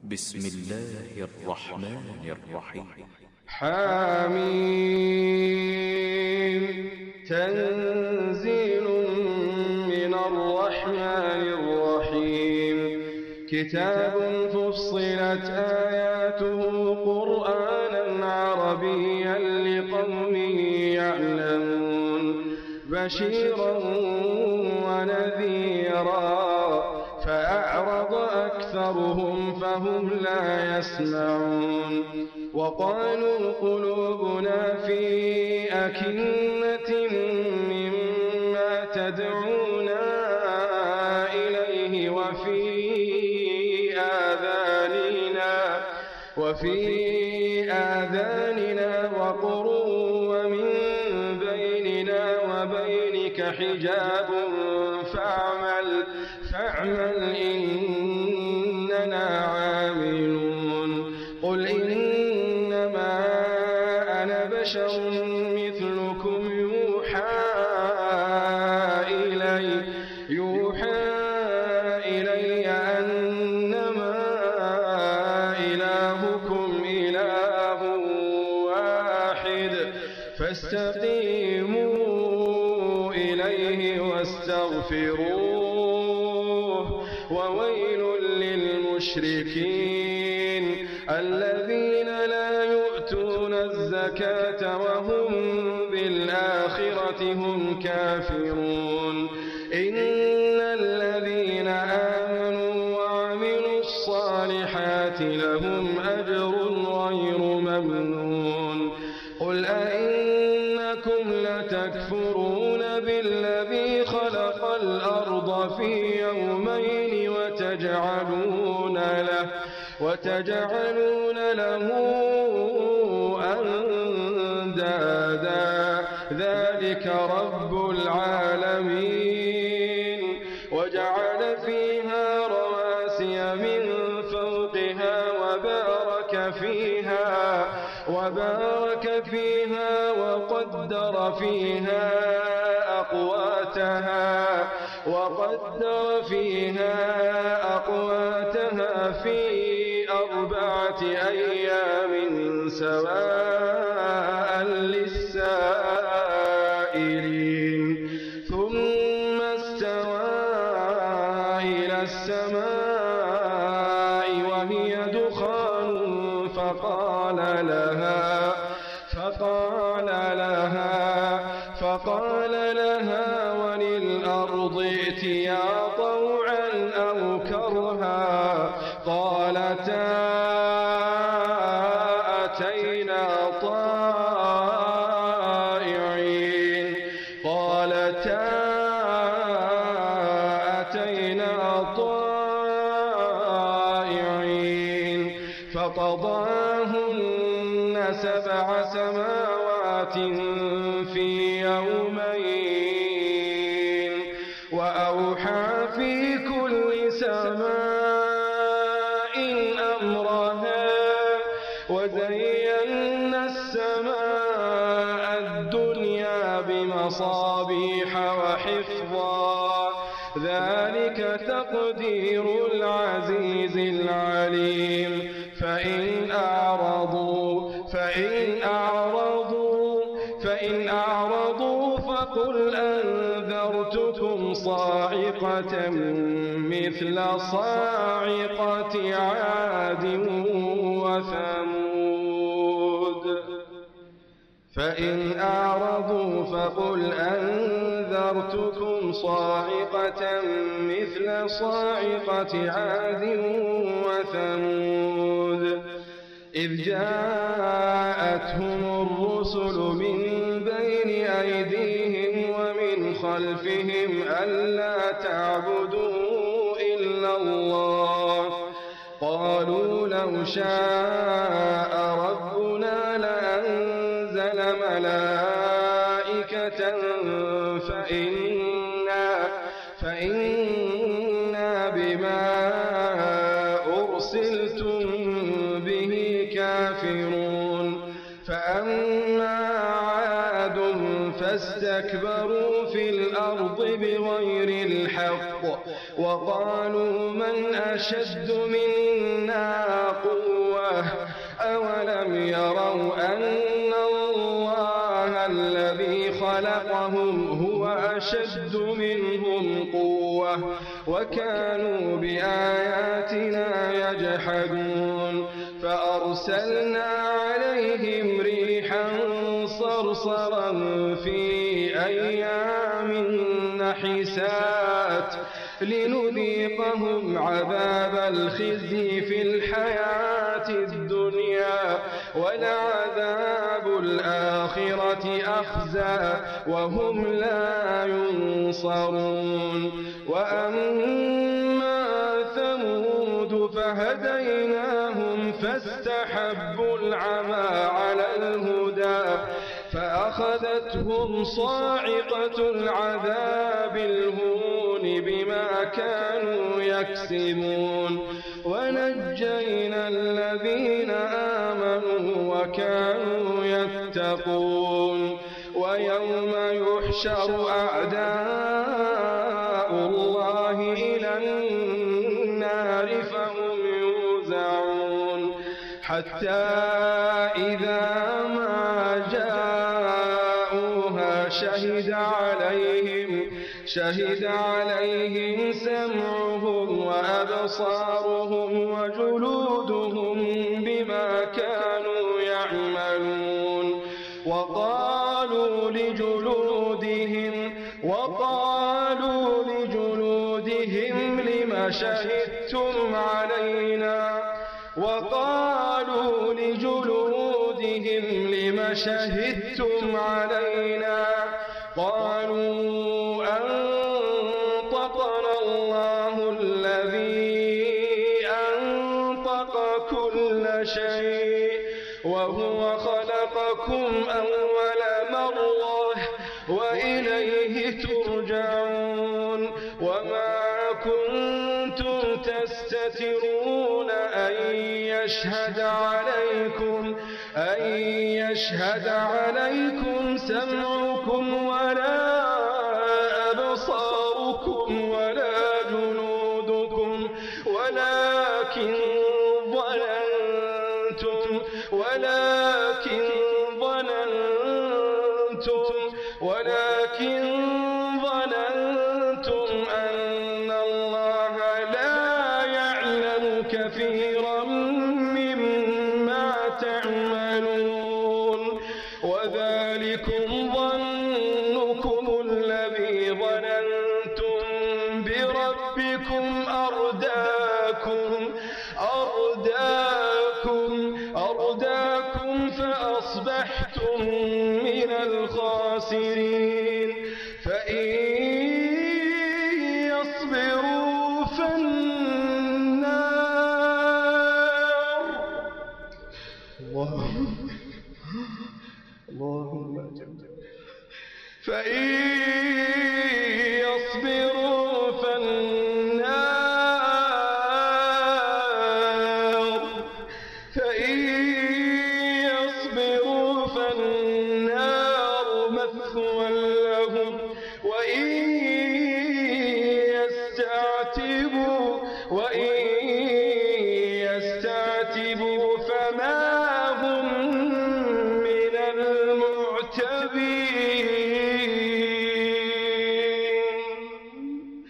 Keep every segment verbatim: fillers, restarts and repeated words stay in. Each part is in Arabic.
بسم الله الرحمن الرحيم. حميم تنزيل من الرحمن الرحيم. كتاب فصلت آياته قرآنا عربيا لقوم يعلمون بشيرا ونذيرا فأعرض أكثرهم فهم لا يسمعون. وقالوا قلوبنا في أكنة مما تدعونا إليه وفي آذاننا وفي آذاننا وقر ومن بيننا وبينك حجاب فاعمل فاعمل إننا عاملون. قل إنما أنا بشر مثلكم يوحى إلي يوحى إلي أنما إلهكم إله واحد فاستقيموا إليه واستغفروه. وويل للمشركين الذين لا يؤتون الزكاة وهم بالآخرة هم كافرون. إن الذين آمنوا وعملوا الصالحات لهم أجر غير ممنون. قل أئنكم لتكفرون بالذي خلق الأرض في يومين وتجعلون له وتجعلون له أندادا ذلك رب العالمين. وجعل فيها رواسي من فوقها وبارك فيها وبارك فيها وقدر فيها أقواتها وقدر فيها أقواتها في أربعة أيام سواء للسائلين. ثم استوى إلى السماء وهي دخان فقال لها فقال لها فقال لها وللأرض ائتيا طوعا أو كرها قالتا أتينا طائعين قالتا أتينا طائعين فقضاهن سبع سماوات في يومين وأوحى في كل سماء أمرها وزينا السماء الدنيا بمصابيح وحفظا ذلك تقدير العزيز العليم. فإن أعرضوا فإن أعرضوا فإن أعرضوا فقل أنذرتكم صاعقة مثل صاعقة عاد وثمود. فإن أعرضوا فقل أنذرتكم صاعقة مثل صاعقة عاد وثمود إذ جاءتهم الرسل من بين أيديهم ومن خلفهم ألا تعبدوا إلا الله قالوا لو شاء ربنا لأنزل ملائكة فإنا, فإنا بما أرسلتم به كافرون. فأما عاد فاستكبروا في الأرض بغير الحق وقالوا من أشد منا وكانوا بآياتنا يجحدون فأرسلنا عليهم ريحا صرصرا في أيام نحسات لنذيقهم عذاب الخزي في الحياة الدنيا ولعذاب الآخرة أخزى وهم لا ينصرون. وأما ثمود فهديناهم فاستحبوا العمى على الهدى فأخذتهم صاعقة العذاب الهون بما كانوا يكسبون ونجينا الذين آمنوا وكانوا يتقون. ويوم يحشر أعداء الله إلى النار فهم يوزعون حتى إذا ما جاءوها شهد عليهم شهد عليهم سمعهم وأبصارهم وجلودهم بما كانوا يعملون. وقالوا لجلودهم وقالوا لجلودهم لم شهدتم علينا وقالوا لجلودهم لم شهدتم علينا قالوا أنطقنا الله الذي أنطق كل شيء وهو خلقكم أول مرة وإليه ترجعون. وما كنتم تستترون أن يشهد عليكم أن يشهد عليكم سمعكم ولا أبصاركم ولا جلودكم ولكن ظننتم ولكن ظننتم ولكن ظننتم أن الله لا يعلم كثيرا مما تعملون. وذلكم ظنكم الذي ظننتم بربكم أرداكم أرداكم أرداكم فأصبحتم من الخاسرين. فإن يصبروا فالنار اللهم اللهم فإن يصبروا فالنار فإن يصبروا فالنار مثوى لهم وإن يستعتبوا وإن يستعتبوا فما هم من المعتبين.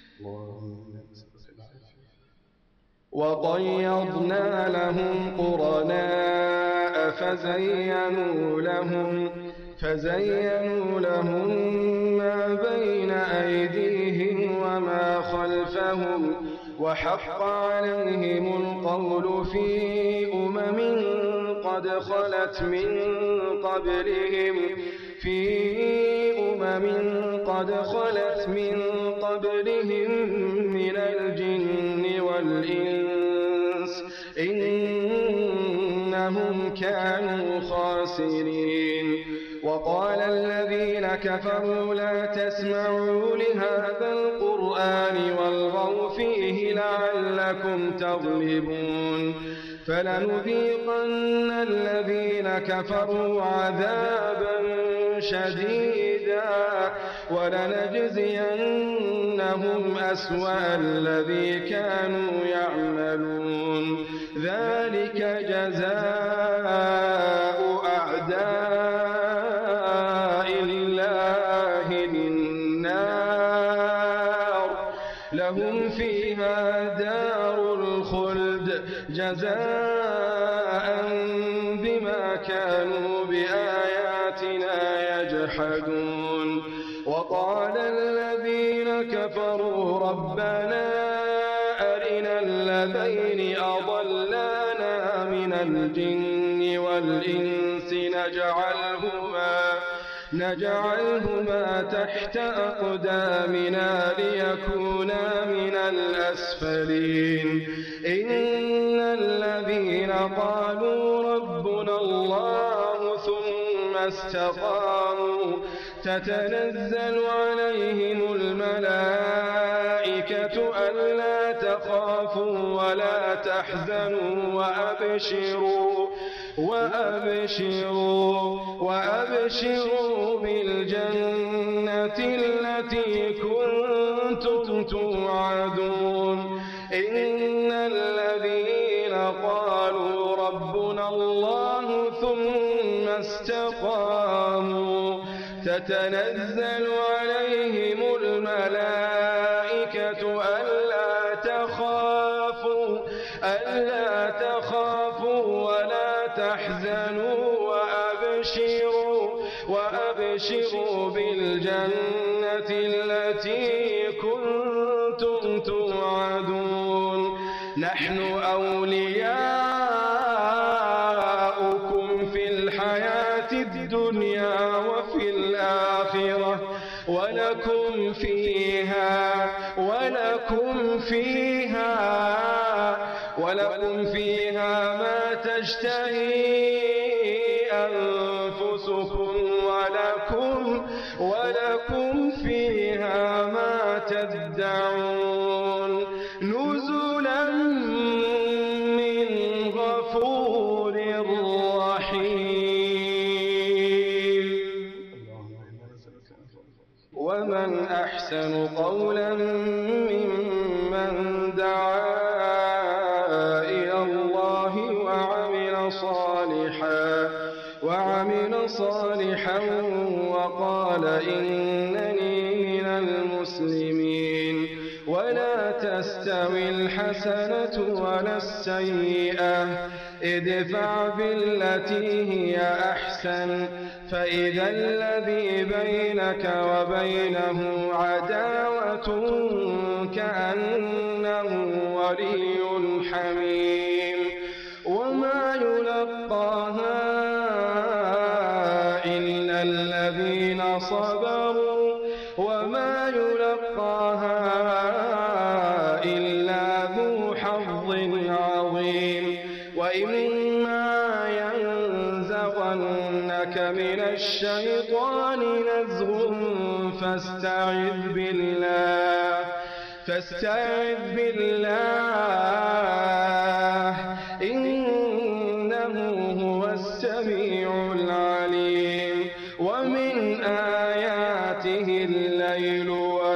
وقيضنا لهم قرناء فزينوا لهم فزينوا لهم ما بين أيديهم وما خلفهم وحق عليهم القول في أمم قد خلت من قبلهم في أمم قد خلت من قبلهم من الجن والإنس إنهم كانوا خاسرين. وقال الذين كفروا لا تسمعوا لهذا القرآن والغوا فيه لعلكم تغلبون. فلنذيقن الذين كفروا عذابا شديدا ولنجزينهم أسوأ الذي كانوا يعملون. ذلك جزاء أعداء الله النار الخلد جزاء بما كانوا بآياتنا يجحدون. وقال الذين كفروا ربنا أرنا الذين أضلانا من الجن والإنس نجعلهما نجعلهما تحت أقدامنا ليكونا من الأسفلين. إن الذين قالوا ربنا الله ثم استقاموا تتنزل عليهم الملائكة ألا تخافوا ولا تحزنوا وأبشروا وأبشروا وأبشروا بالجنة التي كنتم توعدون. إن الذين قالوا ربنا الله ثم استقاموا تتنزل عليهم الملائكة ألا تخافوا ألا تخافوا ولا تحزنوا وأبشروا وأبشروا بالجنة التي كنتم توعدون. نحن أولياؤكم في الحياة الدنيا وفي الآخرة ولكم فيها ولكم فيها ولكم فيها ما تشتهي أنفسكم ولكم ولكم فيها ما تدعون. نزلا من غفور رحيم. ومن أحسن قولا ممن دعا إلى الله وعمل صالحا وعمل صالحا وقال إنني من المسلمين. ولا تستوي الحسنة ولا السيئة ادفع بالتي هي أحسن فإذا الذي بينك وبينه عداوة كأنه ولي حميم. وما يلقاها إلا الذين صبروا وما يلقاها إلا ذو حظ عظيم. وإما ينزغنك من الشيطان نزغ فاستعذ بالله فاستعذ بالله إنه هو السميع العليم. ومن آياته الليل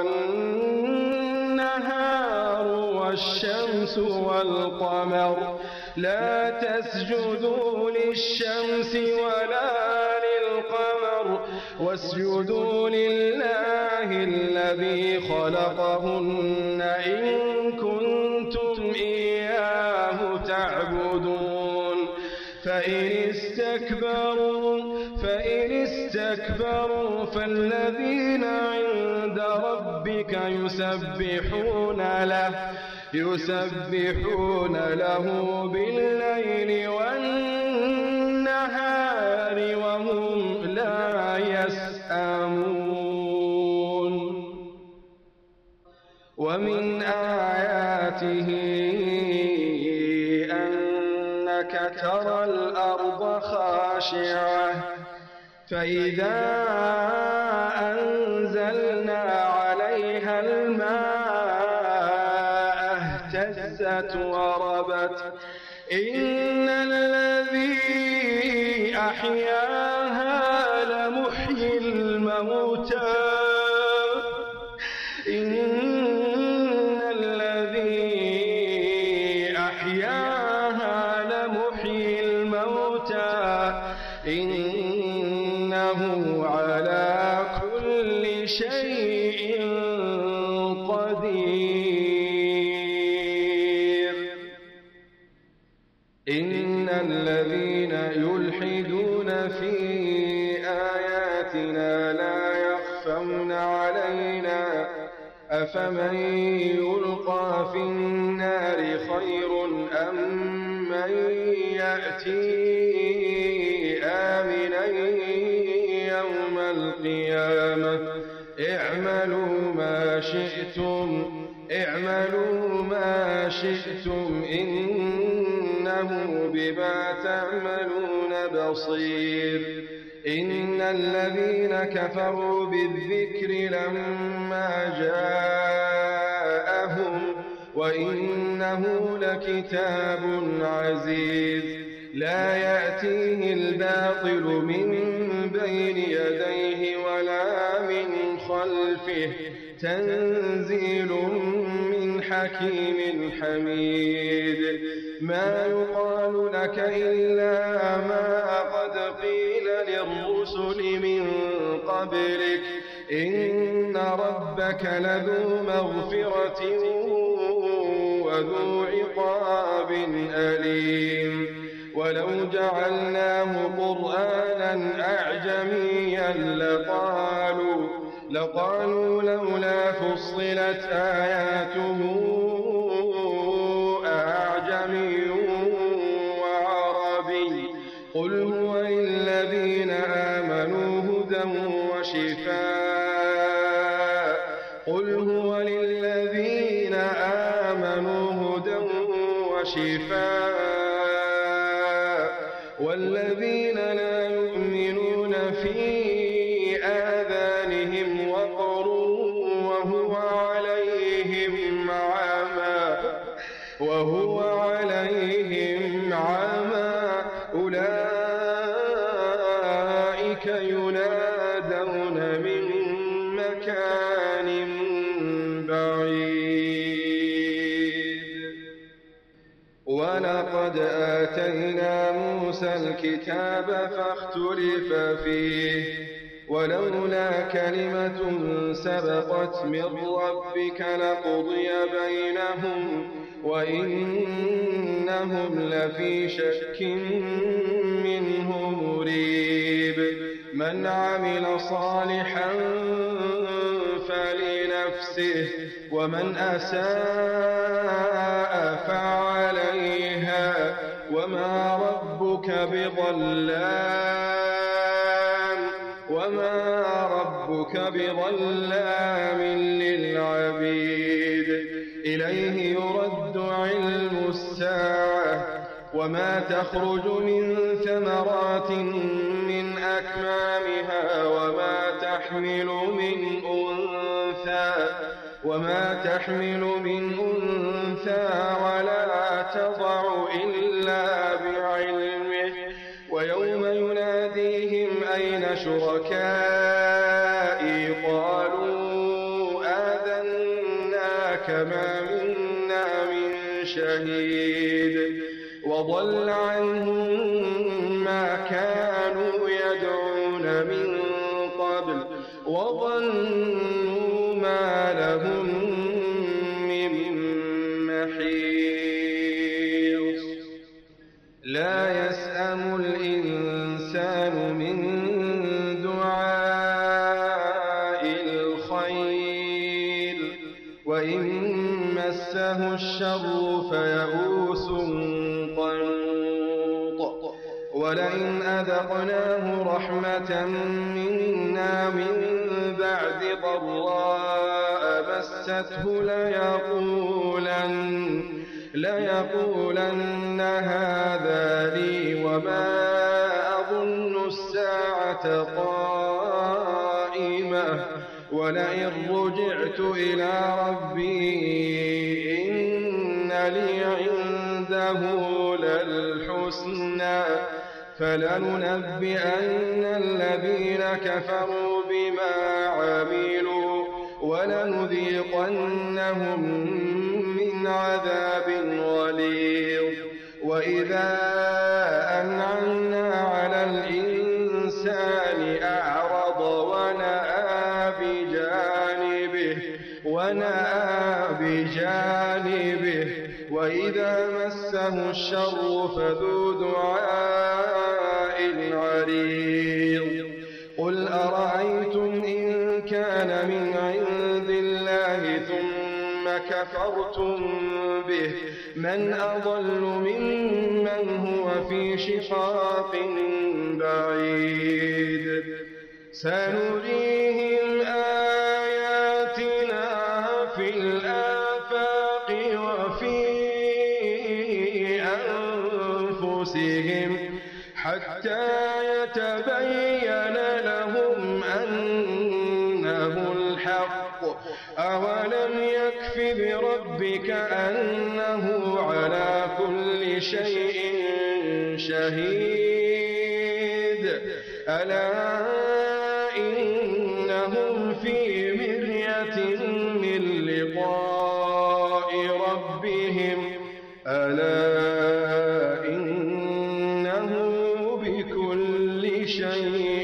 والنهار والشمس والقمر لا تسجدوا للشمس ولا للقمر واسجدوا لله الذي خلقهن إن كنتم إياه تعبدون. فإن استكبروا فإن استكبروا فالذين عند ربك يسبحون له يسبحون له بالليل والنهار وهم لا يسأمون. ومن آياته أنك ترى الأرض خاشعة فإذا أنزلنا عليها الماء اهتزت وربت. إن الذي أحياها لمحيي الموتى إن الذي أحياها لمحيي الموتى إنه على كل شيء قدير. إن الذين يلحدون في آياتنا لا يخفون علينا أفمن يلقى في النار خير أم من يأتي آمنا يوم القيامة اعملوا ما شئتم اعملوا ما شئتم إنه بما تعملون بصير إن الذين كفروا بالذكر لما جاءهم وإنه لكتاب عزيز لا يأتيه الباطل من بين يديه ولا من خلفه تنزيل من حكيم حميد ما يقال لك إلا ما قد قيل للرسل من قبلك إن ربك لذو مغفرة وذو عقاب أليم ولو جعلناه قرآنا أعجميا لقالوا لقالوا لولا فصلت آياته أعجمي وعربي قل هو للذين آمنوا هدى وشفاء قل هو للذين آمنوا هدى وشفاء والذين لا يؤمنون في آذانهم وقر وهو عليهم عمى وهو عليهم عمى أولئك ينادون من مكان بعيد ولقد آتينا موسى الكتاب فاختلف فيه ولولا كلمة سبقت من ربك لقضي بينهم وإنهم لفي شك منه مريب من عمل صالحا فلنفسه ومن أساء فعليها وما ربك بظلام وما ربك بظلام للعبيد إليه يرد علم الساعة وما تخرج من ثمرات من أكمامها وما تحمل من أنثى وما تحمل من أنثى ولا تضع إلا بعلمه ويوم يناديهم أين شركائي قالوا آذناك ما منا من شهيد وضل عنهم ما كانوا يدعون من قبل وظنوا ما لهم من محيص لا يسأم الإنسان من دعاء الخير وإن مسه الشر فيئوس قنوط ولئن أذقناه رحمة منا من بعد ضراء مسته ليقولن ليقولن هذا لي وما أظن الساعة قائمة ولئن رجعت إلى ربي إن لي عنده للحسنى فلننبئن الذين كفروا بما عملوا ولنذيقنهم من عذاب غليظ وإذا أنعمنا على الإنسان أعرض ونأى بجانبه ونأى بجانبه وإذا مسه مسه الشر فذو دعاء عريض قل أرأيتم إن كان من عند الله ثم كفرتم به من أضل ممن هو في شقاق بعيد سنريهم آياتنا في الآفاق وفي أنفسهم حتى يتبين لهم أنه الحق أولم يكف بربك أنه على كل شيء شهيد ألا إنهم في مرية من لقاء ربهم ألا إنه بكل شيء